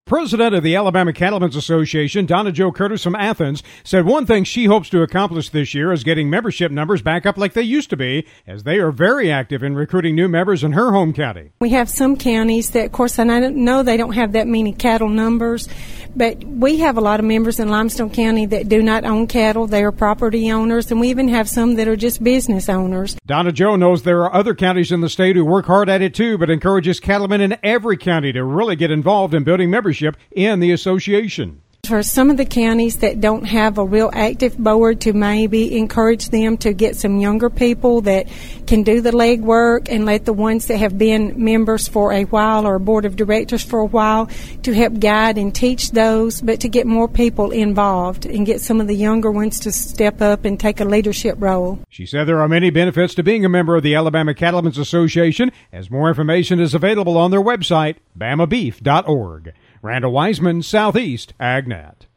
President of the Alabama Cattlemen's Association, Donna Jo Curtis from Athens, said one thing she hopes to accomplish this year is getting membership numbers back up like they used to be, as they are very active in recruiting new members in her home county. We have some counties that, of course, I know they don't have that many cattle numbers, but we have a lot of members in Limestone County that do not own cattle. They are property owners, and we even have some that are just business owners. Donna Jo knows there are other counties in the state who work hard at it too, but encourages cattlemen in every county to really get involved in building membership in the association. For some of the counties that don't have a real active board, to maybe encourage them to get some younger people that can do the legwork, and let the ones that have been members for a while or a board of directors for a while to help guide and teach those, but to get more people involved and get some of the younger ones to step up and take a leadership role. She said there are many benefits to being a member of the Alabama Cattlemen's Association, as more information is available on their website, bamabeef.org. Randall Wiseman, Southeast AgNet.